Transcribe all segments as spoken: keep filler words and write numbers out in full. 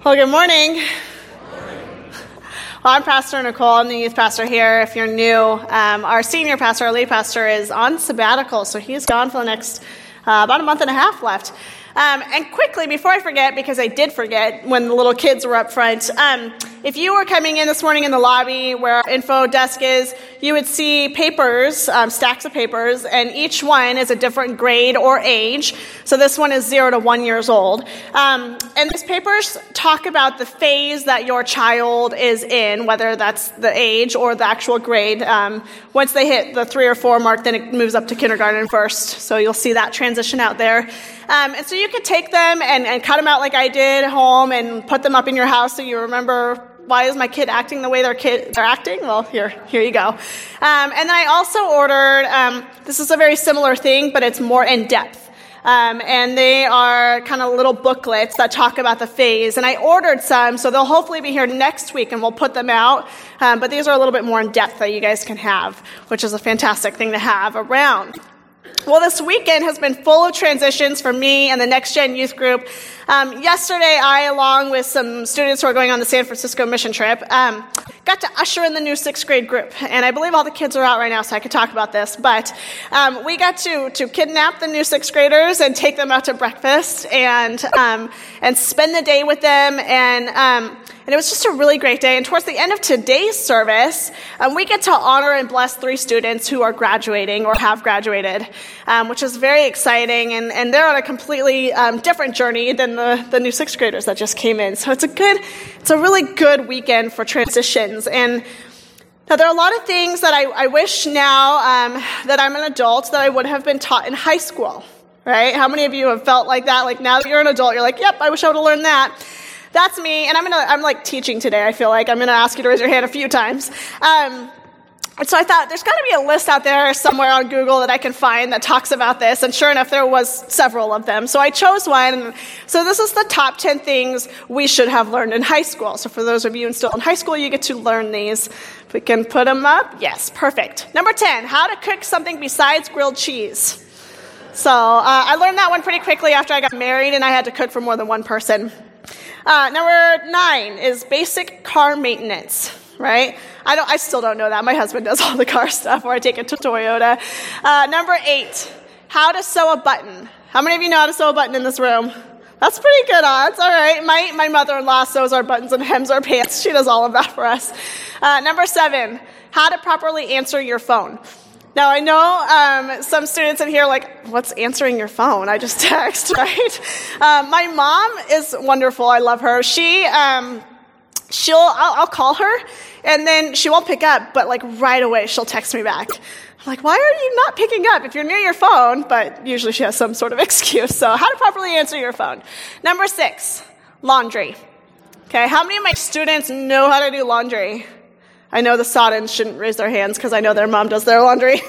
Well, good morning. Good morning. Well, I'm Pastor Nicole. I'm the youth pastor here. If you're new, um, our senior pastor, our lead pastor, is on sabbatical, so he's gone for the next uh, about a month and a half left. Um, and quickly, before I forget, because I did forget when the little kids were up front, um, if you were coming in this morning in the lobby where our info desk is, you would see papers, um, stacks of papers, and each one is a different grade or age. So this one is zero to one years old. Um, and these papers talk about the phase that your child is in, whether that's the age or the actual grade. Um, once they hit the three or four mark, then it moves up to kindergarten first. So you'll see that transition out there. Um, and so you could take them and, and cut them out like I did at home and put them up in your house so you remember, why is my kid acting the way their kid they're acting? Well, here, here you go. Um, and then I also ordered, um, this is a very similar thing, but it's more in depth. Um, and they are kind of little booklets that talk about the phase. And I ordered some, so they'll hopefully be here next week and we'll put them out. Um, but these are a little bit more in depth that you guys can have, which is a fantastic thing to have around. Well, this weekend has been full of transitions for me and the Next Gen Youth Group. Um, yesterday, I, along with some students who are going on the San Francisco mission trip, um, got to usher in the new sixth grade group. And I believe all the kids are out right now, so I could talk about this. But um, we got to to kidnap the new sixth graders and take them out to breakfast and um, and spend the day with them. And um, and it was just a really great day. And towards the end of today's service, um, we get to honor and bless three students who are graduating or have graduated, um, which is very exciting. And, and they're on a completely um, different journey than the, the new sixth graders that just came in. So it's a good, it's a really good weekend for transitions. And now there are a lot of things that I, I wish now um, that I'm an adult that I would have been taught in high school, right? How many of you have felt like that? Like now that you're an adult, you're like, yep, I wish I would have learned that. That's me, and I'm gonna, I'm like teaching today, I feel like. I'm gonna ask you to raise your hand a few times. Um, so I thought, there's gotta be a list out there somewhere on Google that I can find that talks about this, and sure enough, there was several of them. So I chose one. So this is the top ten things we should have learned in high school. So for those of you still in high school, you get to learn these. If we can put them up. Yes, perfect. Number ten, how to cook something besides grilled cheese. So uh, I learned that one pretty quickly after I got married, and I had to cook for more than one person. Uh, number nine is basic car maintenance, right? I don't. I still don't know that. My husband does all the car stuff, or I take it to Toyota. Uh, number eight, how to sew a button. How many of you know how to sew a button in this room? That's pretty good odds. All right. My, my mother-in-law sews our buttons and hems our pants. She does all of that for us. Uh, number seven, how to properly answer your phone. Now, I know um, some students in here are like, what's answering your phone? I just text, right? Um, my mom is wonderful. I love her. She, um, she'll, I'll, I'll call her, and then she won't pick up, but like right away she'll text me back. I'm like, why are you not picking up if you're near your phone? But usually she has some sort of excuse. So how to properly answer your phone. Number six, laundry. Okay, how many of my students know how to do laundry? I know the Soddens shouldn't raise their hands because I know their mom does their laundry.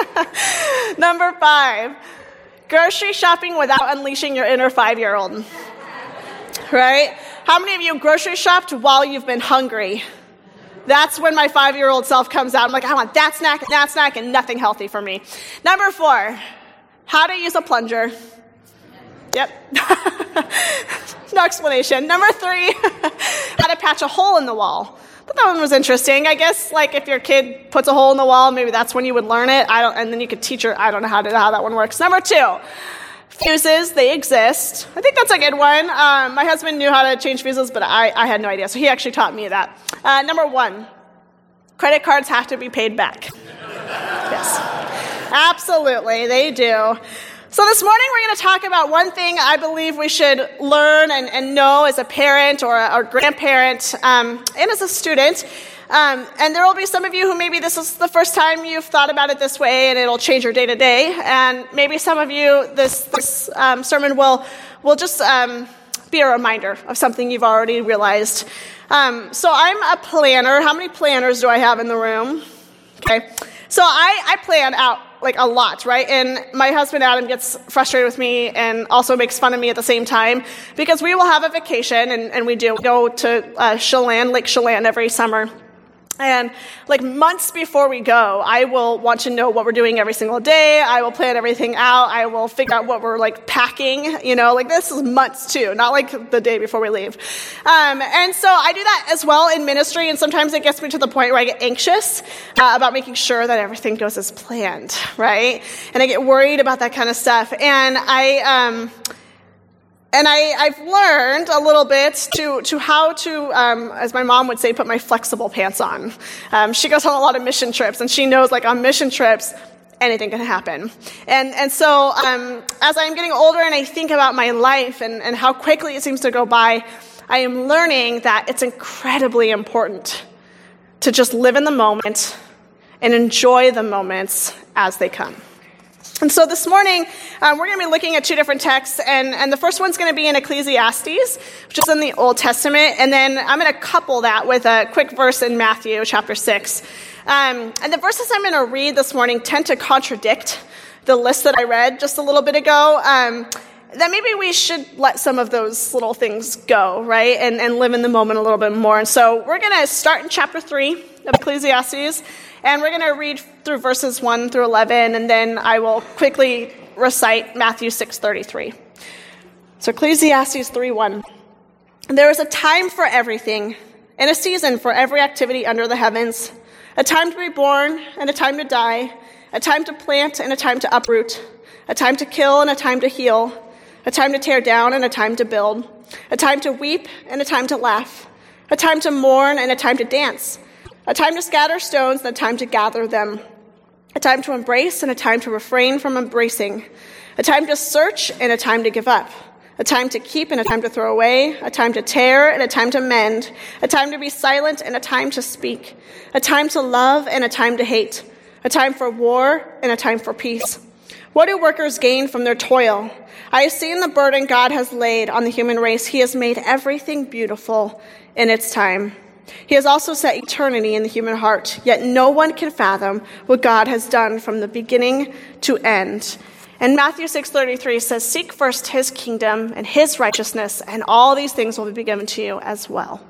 Number five, grocery shopping without unleashing your inner five-year-old. Right? How many of you grocery shopped while you've been hungry? That's when my five-year-old self comes out. I'm like, I want that snack and that snack and nothing healthy for me. Number four, how to use a plunger. Yep. No explanation. Number three, how to patch a hole in the wall. But that one was interesting. I guess, like, if your kid puts a hole in the wall, maybe that's when you would learn it. I don't, and then you could teach her. I don't know how to how that one works. Number two, fuses. They exist. I think that's a good one. Um, my husband knew how to change fuses, but I, I had no idea. So he actually taught me that. Uh, number one, credit cards have to be paid back. Yes, absolutely, they do. So this morning we're going to talk about one thing I believe we should learn and, and know as a parent or a, or grandparent um, and as a student. Um, and there will be some of you who maybe this is the first time you've thought about it this way and it'll change your day to day. And maybe some of you, this, this um, sermon will, will just um, be a reminder of something you've already realized. Um, so I'm a planner. How many planners do I have in the room? Okay. So I, I plan out like a lot, right? And my husband Adam gets frustrated with me and also makes fun of me at the same time because we will have a vacation, and, and we do go to uh, Chelan, Lake Chelan every summer. And like months before we go, I will want to know what we're doing every single day. I will plan everything out. I will figure out what we're like packing, you know, like this is months too, not like the day before we leave. Um, and so I do that as well in ministry. And sometimes it gets me to the point where I get anxious uh, about making sure that everything goes as planned, right? And I get worried about that kind of stuff. And I, um, And I, I've learned a little bit to, to how to, um, as my mom would say, put my flexible pants on. Um, she goes on a lot of mission trips, and she knows, like, on mission trips, anything can happen. And and so um, as I'm getting older and I think about my life and, and how quickly it seems to go by, I am learning that it's incredibly important to just live in the moment and enjoy the moments as they come. And so this morning, um, we're going to be looking at two different texts, and, and the first one's going to be in Ecclesiastes, which is in the Old Testament, and then I'm going to couple that with a quick verse in Matthew chapter six. Um, and the verses I'm going to read this morning tend to contradict the list that I read just a little bit ago. Um, that maybe we should let some of those little things go, right, and, and live in the moment a little bit more. And so we're going to start in chapter three of Ecclesiastes, and we're going to read through verses one through eleven, and then I will quickly recite Matthew six thirty-three. So Ecclesiastes three one. There is a time for everything, and a season for every activity under the heavens, a time to be born and a time to die, a time to plant and a time to uproot, a time to kill and a time to heal, a time to tear down and a time to build, a time to weep and a time to laugh, a time to mourn and a time to dance, a time to scatter stones and a time to gather them, a time to embrace and a time to refrain from embracing, a time to search and a time to give up, a time to keep and a time to throw away, a time to tear and a time to mend, a time to be silent and a time to speak, a time to love and a time to hate, a time for war and a time for peace. What do workers gain from their toil? I have seen the burden God has laid on the human race. He has made everything beautiful in its time. He has also set eternity in the human heart, yet no one can fathom what God has done from the beginning to end. And Matthew six thirty-three says, seek first his kingdom and his righteousness, and all these things will be given to you as well.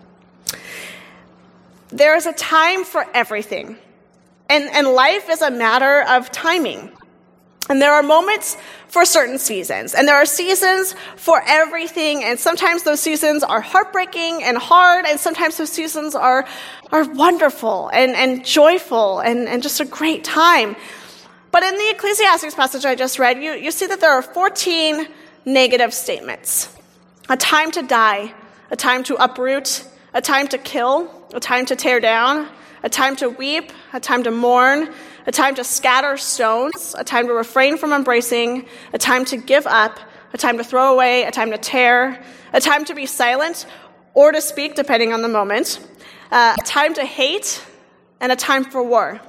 There is a time for everything, and, and life is a matter of timing. And there are moments for certain seasons, and there are seasons for everything, and sometimes those seasons are heartbreaking and hard, and sometimes those seasons are are wonderful and, and joyful and, and just a great time. But in the Ecclesiastes passage I just read, you, you see that there are fourteen negative statements. A time to die, a time to uproot, a time to kill, a time to tear down, a time to weep, a time to mourn, a time to scatter stones, a time to refrain from embracing, a time to give up, a time to throw away, a time to tear, a time to be silent or to speak, depending on the moment, uh, a time to hate, and a time for war.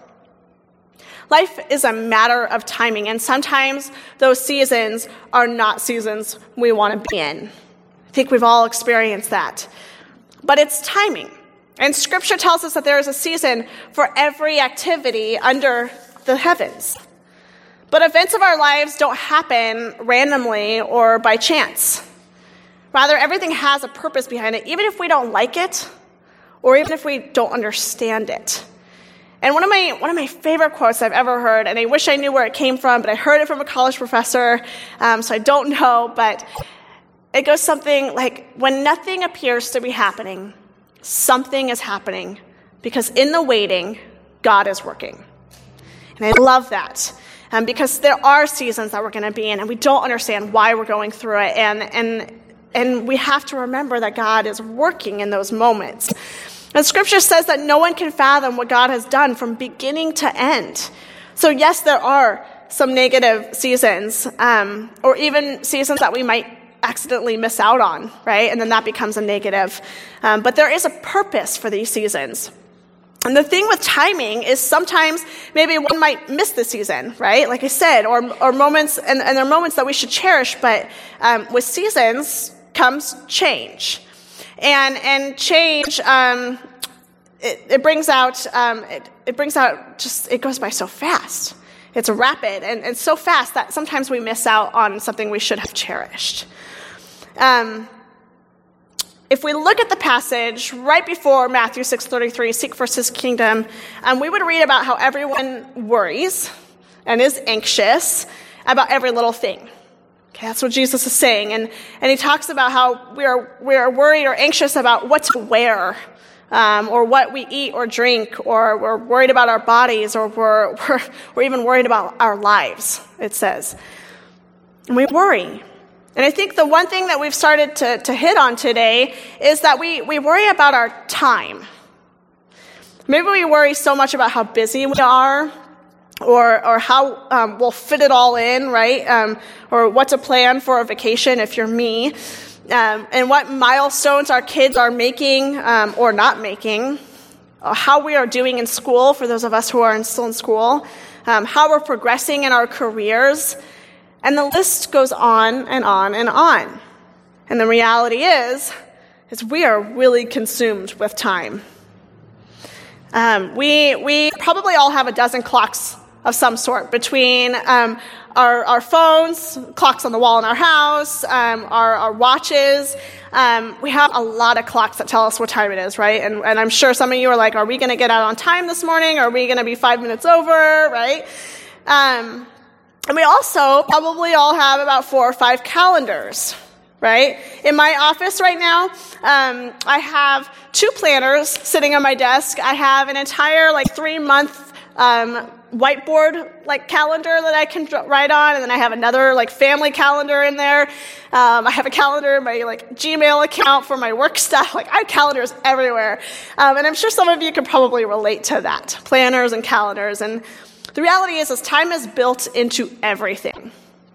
Life is a matter of timing, and sometimes those seasons are not seasons we want to be in. I think we've all experienced that. But it's timing. And Scripture tells us that there is a season for every activity under the heavens. But events of our lives don't happen randomly or by chance. Rather, everything has a purpose behind it, even if we don't like it, or even if we don't understand it. And one of my one of my favorite quotes I've ever heard, and I wish I knew where it came from, but I heard it from a college professor, um, so I don't know, but it goes something like, when nothing appears to be happening, something is happening, because in the waiting, God is working. And I love that, um, because there are seasons that we're going to be in, and we don't understand why we're going through it, and and and we have to remember that God is working in those moments. And Scripture says that no one can fathom what God has done from beginning to end. So yes, there are some negative seasons, um, or even seasons that we might accidentally miss out on, right? And then that becomes a negative. Um, but there is a purpose for these seasons. And the thing with timing is sometimes maybe one might miss the season, right? Like I said, or or moments, and, and there are moments that we should cherish, but um, with seasons comes change. And and change, um, it, it brings out, um, it, it brings out just, it goes by so fast. It's rapid and, and so fast that sometimes we miss out on something we should have cherished. Um, if we look at the passage right before Matthew six thirty-three, seek first his kingdom, um, we would read about how everyone worries and is anxious about every little thing. Okay, that's what Jesus is saying. And, and he talks about how we are, we are worried or anxious about what to wear, um, or what we eat or drink, or we're worried about our bodies, or we're, we're, we're even worried about our lives, it says. And we worry. And I think the one thing that we've started to, to hit on today is that we, we worry about our time. Maybe we worry so much about how busy we are, or or how um, we'll fit it all in, right? Um, or what to plan for a vacation if you're me, um, and what milestones our kids are making um, or not making, or how we are doing in school for those of us who are in, still in school, um, how we're progressing in our careers, and the list goes on and on and on. And the reality is, is we are really consumed with time. Um, we we probably all have a dozen clocks of some sort between um, our, our phones, clocks on the wall in our house, um, our, our watches. Um, we have a lot of clocks that tell us what time it is, right? And, and I'm sure some of you are like, are we going to get out on time this morning? Are we going to be five minutes over, right? Um, and we also probably all have about four or five calendars, right? In my office right now, um, I have two planners sitting on my desk. I have an entire like three-month um whiteboard like calendar that I can write on, and then I have another like family calendar in there. Um, I have a calendar in my like Gmail account for my work stuff. Like I have calendars everywhere, um, and I'm sure some of you can probably relate to that. Planners and calendars, and the reality is, is time is built into everything.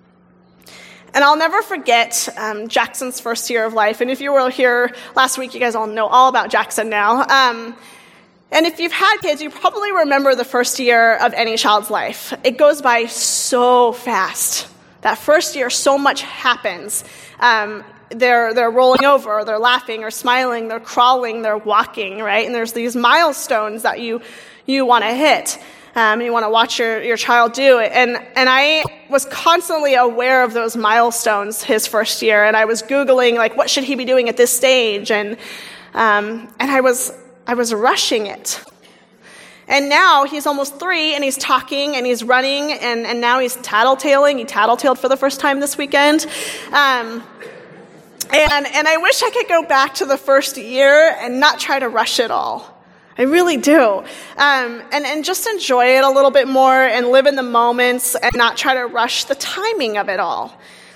And I'll never forget um, Jackson's first year of life. And if you were here last week, you guys all know all about Jackson now. Um, And if you've had kids, you probably remember the first year of any child's life. It goes by so fast. That first year, so much happens. Um, they're they're rolling over, they're laughing or smiling, they're crawling, they're walking, right? And there's these milestones that you you want to hit. Um, you want to watch your, your child do it. And and I was constantly aware of those milestones his first year. And I was Googling, like, what should he be doing at this stage? And um, and I was... I was rushing it. And now he's almost three, and he's talking, and he's running, and, and now he's tattletaling. He tattletaled for the first time this weekend. Um, and, and I wish I could go back to the first year and not try to rush it all. I really do. Um, and, and just enjoy it a little bit more and live in the moments and not try to rush the timing of it all.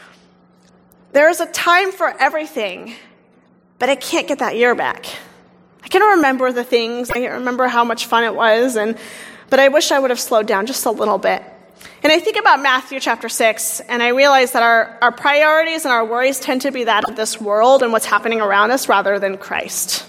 There is a time for everything, but I can't get that year back. I can remember the things, I can remember how much fun it was, and but I wish I would have slowed down just a little bit. And I think about Matthew chapter six, and I realize that our, our priorities and our worries tend to be that of this world and what's happening around us rather than Christ.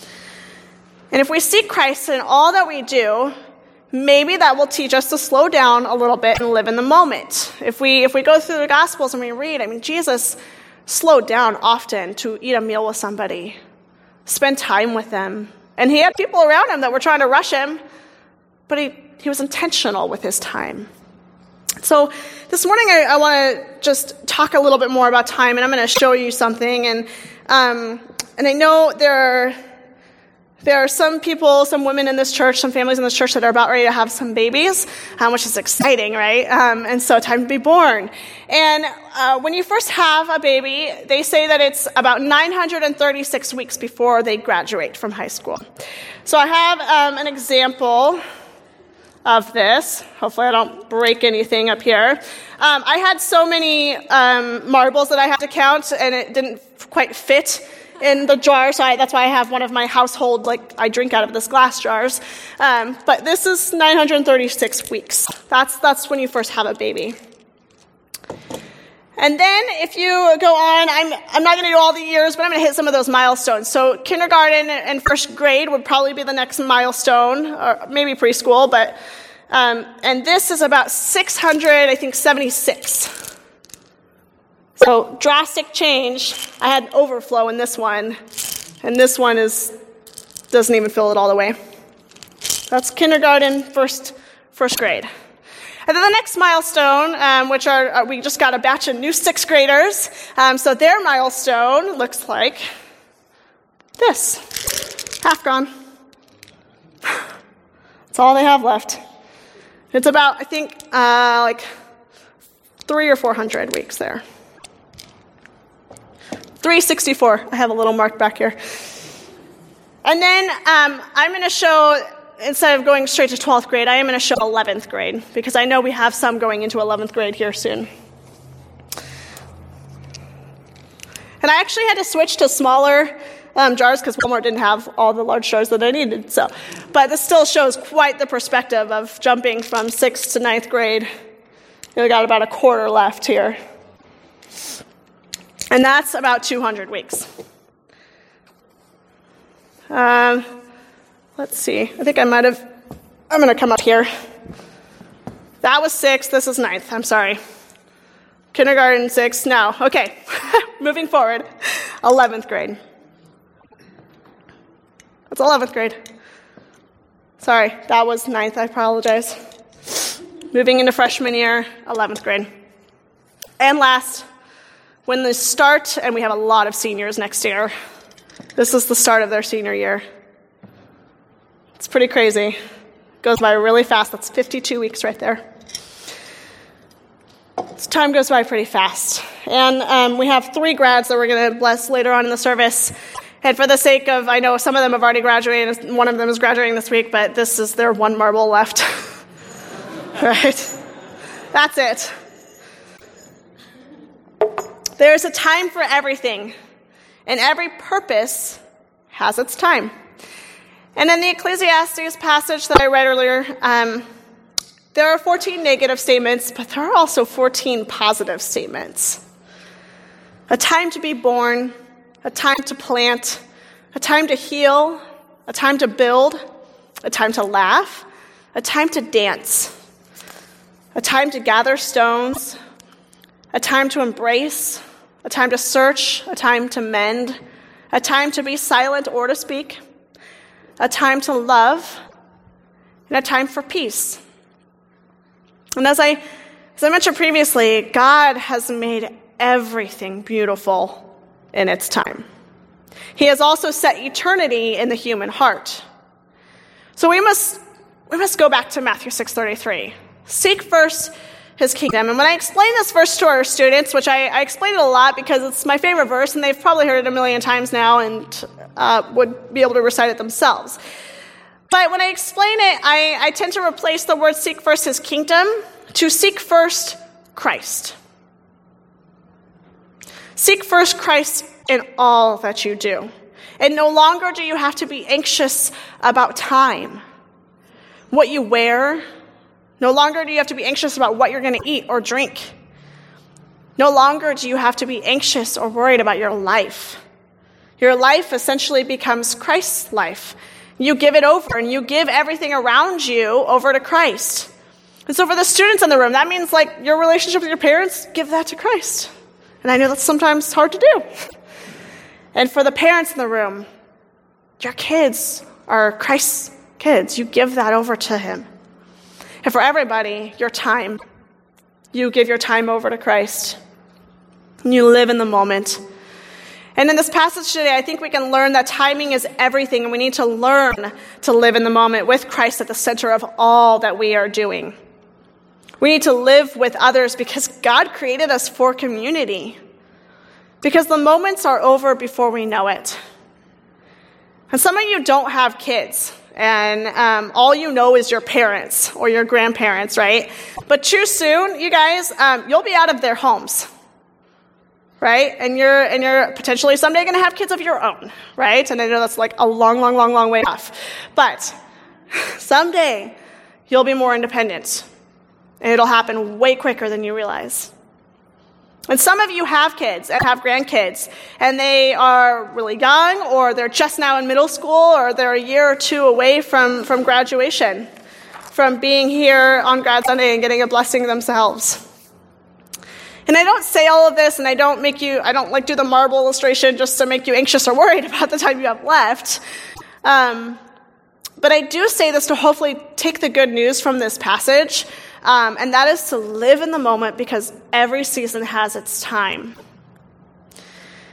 And if we seek Christ in all that we do, maybe that will teach us to slow down a little bit and live in the moment. If we if we go through the Gospels and we read, I mean, Jesus slowed down often to eat a meal with somebody, spend time with them. And he had people around him that were trying to rush him, but he, he was intentional with his time. So this morning I, I want to just talk a little bit more about time, and I'm going to show you something. And um, and I know there are, there are some people, some women in this church, some families in this church that are about ready to have some babies, um, which is exciting, right? Um, and so time to be born. And uh, when you first have a baby, they say that it's about nine hundred thirty-six weeks before they graduate from high school. So I have um, an example of this. Hopefully I don't break anything up here. Um, I had so many um, marbles that I had to count, and it didn't quite fit in the jar, so I, that's why I have one of my household, like, I drink out of this glass jars. Um, but this is nine hundred thirty-six weeks. That's that's when you first have a baby. And then if you go on, I'm I'm not going to do all the years, but I'm going to hit some of those milestones. So kindergarten and first grade would probably be the next milestone, or maybe preschool. But um, and this is about six hundred, I think, seventy-six. So drastic change. I had overflow in this one, and this one is doesn't even fill it all the way. That's kindergarten, first first grade. And then the next milestone, um, which are, uh, we just got a batch of new sixth graders. Um, so their milestone looks like this. Half gone. That's all they have left. It's about, I think, uh, like three or four hundred weeks there. three sixty-four. I have a little mark back here. And then um, I'm going to show, instead of going straight to twelfth grade, I am going to show eleventh grade, because I know we have some going into eleventh grade here soon. And I actually had to switch to smaller um, jars because Walmart didn't have all the large jars that I needed. So, but this still shows quite the perspective of jumping from sixth to ninth grade. We got about a quarter left here. And that's about two hundred weeks. Um, let's see. I think I might have, I'm going to come up here. That was sixth. This is ninth. I'm sorry. Kindergarten, sixth. No. Okay. Moving forward. eleventh grade. That's eleventh grade. Sorry. That was ninth. I apologize. Moving into freshman year, eleventh grade. And last, when they start, and we have a lot of seniors next year, this is the start of their senior year. It's pretty crazy. Goes by really fast. That's fifty-two weeks right there. So time goes by pretty fast. And um, we have three grads that we're going to bless later on in the service. And for the sake of, I know some of them have already graduated. One of them is graduating this week, but this is their one marble left. Right? That's it. There's a time for everything, and every purpose has its time. And in the Ecclesiastes passage that I read earlier, um, there are fourteen negative statements, but there are also fourteen positive statements. A time to be born, a time to plant, a time to heal, a time to build, a time to laugh, a time to dance, a time to gather stones, a time to embrace, a time to search, a time to mend, a time to be silent or to speak, a time to love, and a time for peace. And as I, as I mentioned previously, God has made everything beautiful in its time. He has also set eternity in the human heart. So we must, we must go back to Matthew six thirty-three. Seek first his kingdom. And when I explain this verse to our students, which I, I explain it a lot because it's my favorite verse, and they've probably heard it a million times now and uh, would be able to recite it themselves. But when I explain it, I, I tend to replace the word seek first his kingdom to seek first Christ. Seek first Christ in all that you do. And no longer do you have to be anxious about time, what you wear. No longer do you have to be anxious about what you're going to eat or drink. No longer do you have to be anxious or worried about your life. Your life essentially becomes Christ's life. You give it over, and you give everything around you over to Christ. And so for the students in the room, that means like your relationship with your parents, give that to Christ. And I know that's sometimes hard to do. And for the parents in the room, your kids are Christ's kids. You give that over to him. And for everybody, your time, you give your time over to Christ. And you live in the moment. And in this passage today, I think we can learn that timing is everything, and we need to learn to live in the moment with Christ at the center of all that we are doing. We need to live with others because God created us for community. Because the moments are over before we know it. And some of you don't have kids, and um, all you know is your parents or your grandparents, right? But too soon, you guys, um, you'll be out of their homes. Right? And you're and you're potentially someday going to have kids of your own, right? And I know that's like a long, long, long, long way off. But someday you'll be more independent. And it'll happen way quicker than you realize. And some of you have kids and have grandkids, and they are really young, or they're just now in middle school, or they're a year or two away from, from graduation, from being here on Grad Sunday and getting a blessing themselves. And I don't say all of this, and I don't make you, I don't like do the marble illustration just to make you anxious or worried about the time you have left. Um, but I do say this to hopefully take the good news from this passage, um, and that is to live in the moment because every season has its time.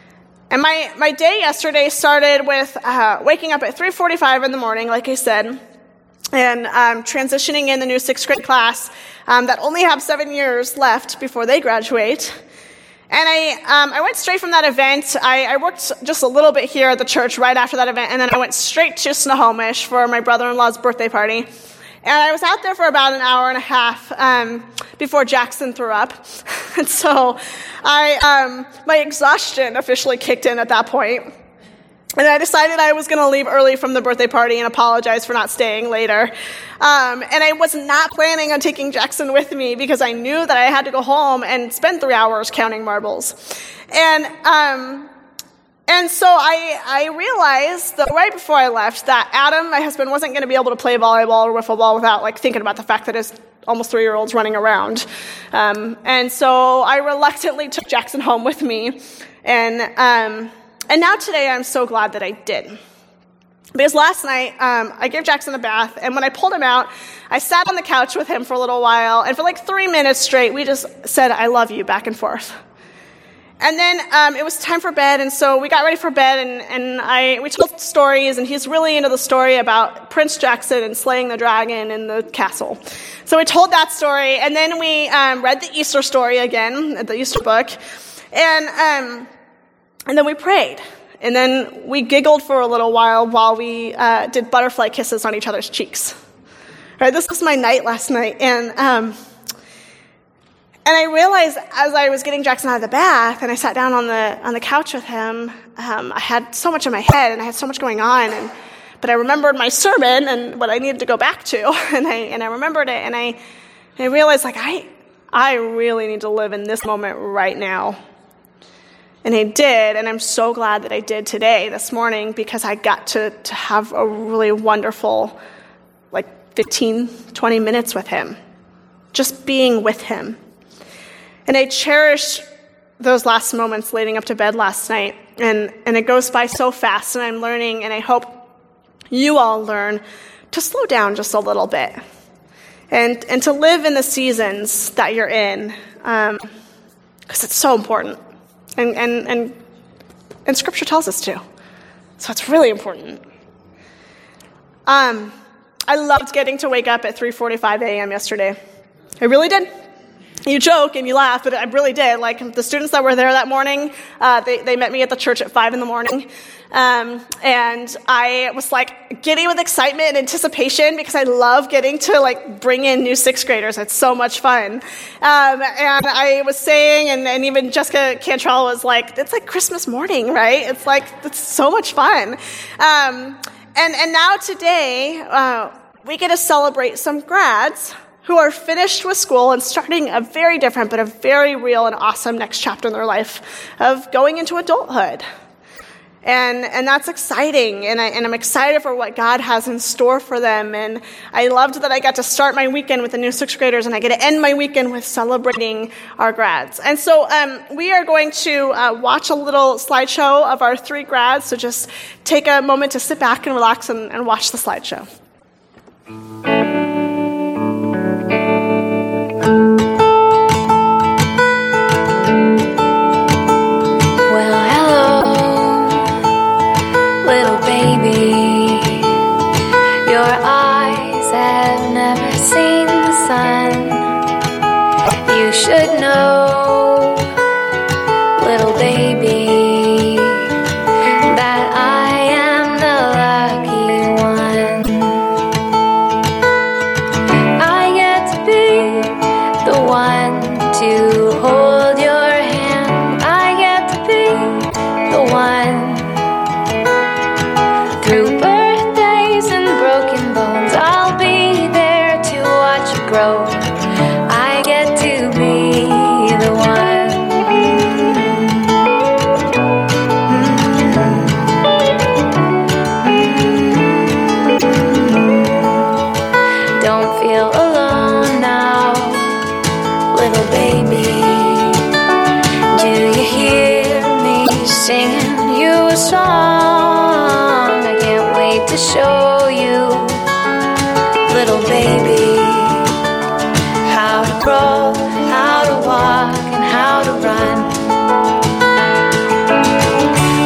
And my, my day yesterday started with uh, waking up at three forty-five in the morning, like I said, and um, transitioning in the new sixth grade class um, that only have seven years left before they graduate. And I um, I went straight from that event. I, I worked just a little bit here at the church right after that event, and then I went straight to Snohomish for my brother-in-law's birthday party. And I was out there for about an hour and a half um, before Jackson threw up. And so I um, my exhaustion officially kicked in at that point. And I decided I was going to leave early from the birthday party and apologize for not staying later. Um, and I was not planning on taking Jackson with me because I knew that I had to go home and spend three hours counting marbles. And um, and so I, I realized that right before I left that Adam, my husband, wasn't going to be able to play volleyball or wiffle ball without like thinking about the fact that his almost three-year-old's running around. Um, and so I reluctantly took Jackson home with me. And um, and now today I'm so glad that I did. Because last night, um, I gave Jackson a bath, and when I pulled him out, I sat on the couch with him for a little while, and for like three minutes straight, we just said, I love you, back and forth. And then um, it was time for bed, and so we got ready for bed, and, and I we told stories, and he's really into the story about Prince Jackson and slaying the dragon in the castle. So we told that story, and then we um, read the Easter story again, the Easter book, and um, and then we prayed. And then we giggled for a little while while we uh, did butterfly kisses on each other's cheeks. Right, this was my night last night, and um, and I realized as I was getting Jackson out of the bath, and I sat down on the on the couch with him, um, I had so much in my head, and I had so much going on, and but I remembered my sermon and what I needed to go back to, and I and I remembered it, and I and I realized like I I really need to live in this moment right now. And I did, and I'm so glad that I did today, this morning, because I got to, to have a really wonderful, like, fifteen, twenty minutes with him. Just being with him. And I cherished those last moments leading up to bed last night, and, and it goes by so fast, and I'm learning, and I hope you all learn to slow down just a little bit, and, and to live in the seasons that you're in, um, because it's so important. And, and and and Scripture tells us to. So it's really important. Um, I loved getting to wake up at three forty-five a.m. yesterday. I really did. You joke and you laugh, but I really did. Like, the students that were there that morning, uh, they, they met me at the church at five in the morning. Um, and I was, like, giddy with excitement and anticipation because I love getting to, like, bring in new sixth graders. It's so much fun. Um, and I was saying, and, and even Jessica Cantrell was like, it's like Christmas morning, right? It's like, it's so much fun. Um, and, and now today, uh, we get to celebrate some grads who are finished with school and starting a very different but a very real and awesome next chapter in their life of going into adulthood. And and that's exciting, and, I, and I'm excited for what God has in store for them. And I loved that I got to start my weekend with the new sixth graders, and I get to end my weekend with celebrating our grads. And so um, we are going to uh, watch a little slideshow of our three grads, so just take a moment to sit back and relax and, and watch the slideshow. Should know, little baby, that I am the lucky one. I get to be the one to hold your hand. I get to be the one. Through birthdays and broken bones, I'll be there to watch you grow. I get to be the one. Don't feel alone now, little baby. Do you hear me singing you a song? I can't wait to show you, little baby, how to crawl, how to walk, and how to run.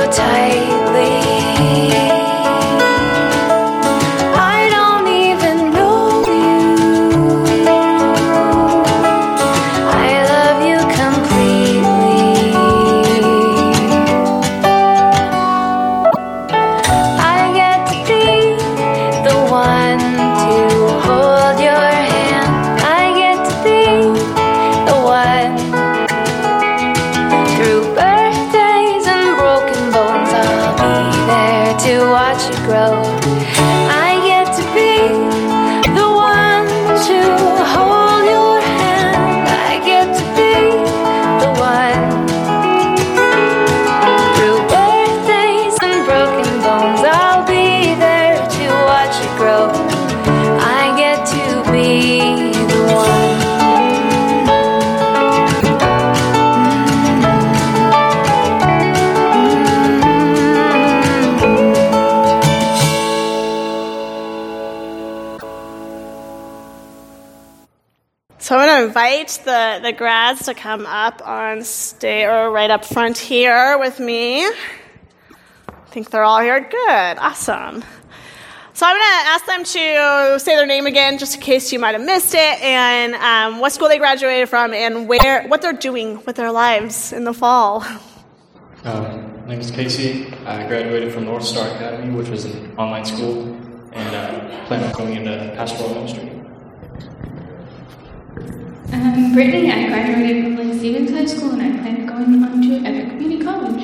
tightly. I don't even know you. I love you completely. I get to be the one to hold your hand. I get to be the one. Through birthdays and broken bones, I'll be there to watch you grow. I get to be the one to hold your hand. I get to be the one. Through birthdays and broken bones, I'll be there to watch you grow. I get to be the one. So I'm going to invite the, the grads to come up on stage, or right up front here with me. I think they're all here. Good. Awesome. So I'm going to ask them to say their name again, just in case you might have missed it, and um, what school they graduated from, and where, what they're doing with their lives in the fall. Um, my name is Casey. I graduated from North Star Academy, which was an online school, and uh, plan on going into pastoral ministry. I'm Brittany. I graduated from Lake Stevens High School, and I plan on going on to Epic Community College.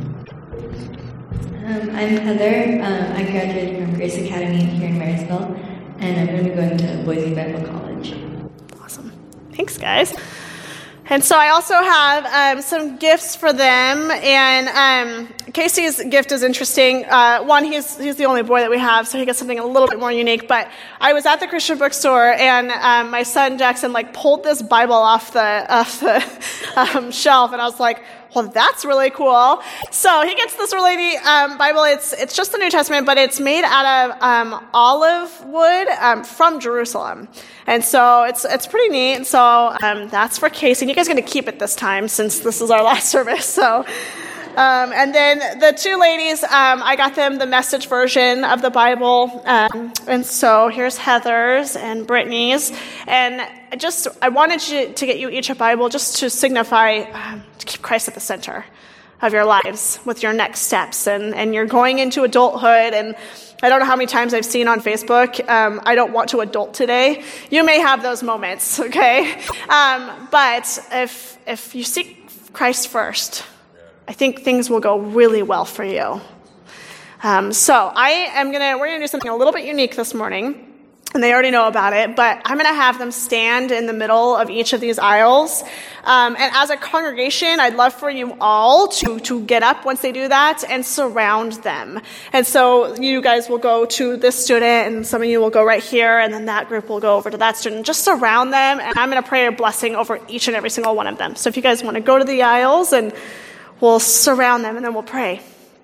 Um, I'm Heather. Um, I graduated from Grace Academy here in Marysville, and I'm going to be going to Boise Bible College. Awesome. Thanks, guys. And so I also have um, some gifts for them, and um, Casey's gift is interesting. Uh, one, he's he's the only boy that we have, so he gets something a little bit more unique. But I was at the Christian bookstore, and um, my son Jackson like pulled this Bible off the off the um, shelf, and I was like, well, that's really cool. So he gets this really neat um, Bible. It's it's just the New Testament, but it's made out of um, olive wood um, from Jerusalem. And so it's it's pretty neat. And so um, that's for Casey. And you guys are going to keep it this time since this is our last service. So, um, and then the two ladies, um, I got them the Message version of the Bible. Um, and so here's Heather's and Brittany's. And I just I wanted you, to get you each a Bible just to signify um, to keep Christ at the center of your lives with your next steps. And, and you're going into adulthood, and I don't know how many times I've seen on Facebook, um, I don't want to adult today. You may have those moments, okay? Um, but if if you seek Christ first, I think things will go really well for you. Um, so I am gonna we're gonna do something a little bit unique this morning. And they already know about it, but I'm going to have them stand in the middle of each of these aisles. Um, and as a congregation, I'd love for you all to, to get up once they do that and surround them. And so you guys will go to this student, and some of you will go right here, and then that group will go over to that student. Just surround them, and I'm going to pray a blessing over each and every single one of them. So if you guys want to go to the aisles, and we'll surround them, and then we'll pray.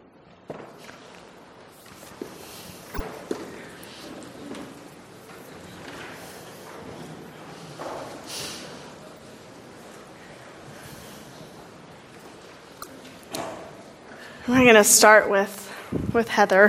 We're going to start with, with Heather.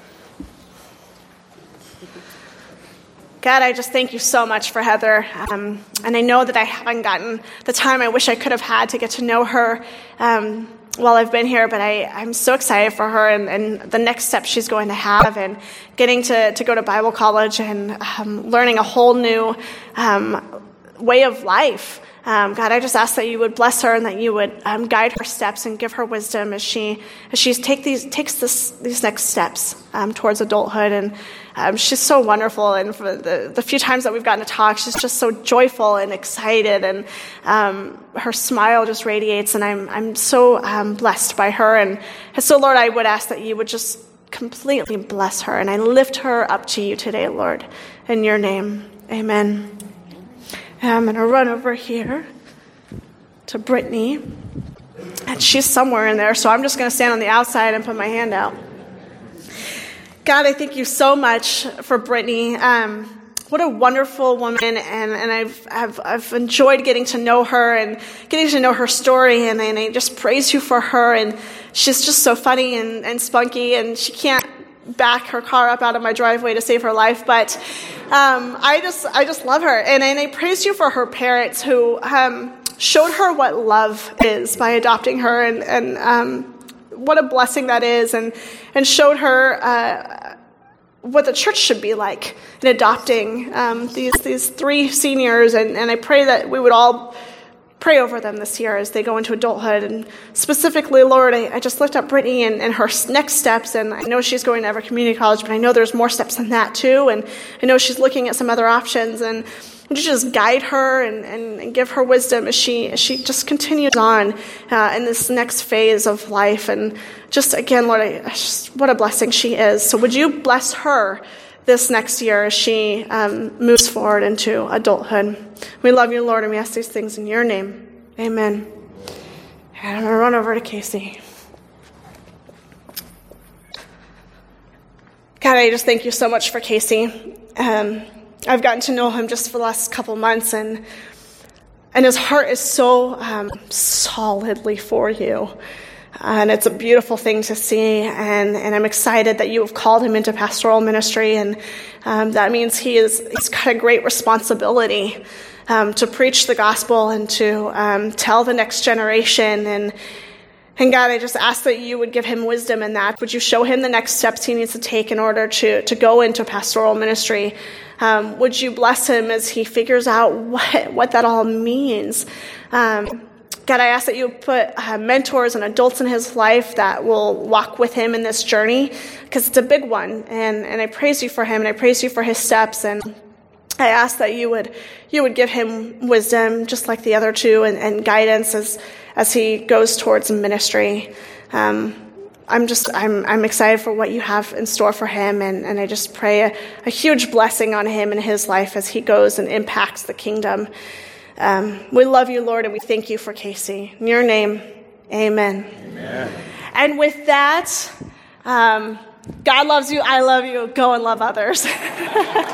God, I just thank you so much for Heather. Um, and I know that I haven't gotten the time I wish I could have had to get to know her um, while I've been here, but I, I'm so excited for her and, and the next step she's going to have, and getting to, to go to Bible college, and um, learning a whole new um, way of life. Um, God, I just ask that you would bless her, and that you would um, guide her steps and give her wisdom as she as she take these takes this, these next steps um, towards adulthood. And um, she's so wonderful. And for the, the few times that we've gotten to talk, she's just so joyful and excited, and um, her smile just radiates. And I'm I'm so um, blessed by her. And, and so, Lord, I would ask that you would just completely bless her. And I lift her up to you today, Lord, in your name. Amen. And I'm going to run over here to Brittany. And she's somewhere in there, so I'm just going to stand on the outside and put my hand out. God, I thank you so much for Brittany, um, what a wonderful woman, and, and I've, I've I've enjoyed getting to know her and getting to know her story, and, and I just praise you for her. And she's just so funny and, and spunky, and she can't back her car up out of my driveway to save her life, but um, I just I just love her, and, and I praise you for her parents who um, showed her what love is by adopting her, and, and um, what a blessing that is, and and showed her uh, what the church should be like in adopting um, these these three seniors, and, and I pray that we would all pray over them this year as they go into adulthood. And specifically, Lord, I, I just lift up Brittany and, and her next steps, and I know she's going to Everett Community College, but I know there's more steps than that too, and I know she's looking at some other options, and would you just guide her and, and, and give her wisdom as she as she just continues on uh, in this next phase of life. And just, again, Lord, I, just, what a blessing she is. So would you bless her this next year as she um, moves forward into adulthood. We love you, Lord, and we ask these things in your name. Amen. And I'm going to run over to Casey. God, I just thank you so much for Casey. Um, I've gotten to know him just for the last couple months, and and his heart is so um, solidly for you. And it's a beautiful thing to see, and, and I'm excited that you have called him into pastoral ministry, and um, that means he is, he's got a great responsibility um, to preach the gospel and to um, tell the next generation. And, and God, I just ask that you would give him wisdom in that. Would you show him the next steps he needs to take in order to, to go into pastoral ministry? Um, would you bless him as he figures out what, what that all means? Um, God, I ask that you put uh, mentors and adults in his life that will walk with him in this journey, because it's a big one. And, and I praise you for him, and I praise you for his steps. And I ask that you would you would give him wisdom, just like the other two, and, and guidance as as he goes towards ministry. Um, I'm just I'm I'm excited for what you have in store for him, and, and I just pray a, a huge blessing on him and his life as he goes and impacts the kingdom. Um, we love you, Lord, and we thank you for Casey. In your name, amen. Amen. And with that, um, God loves you, I love you, go and love others.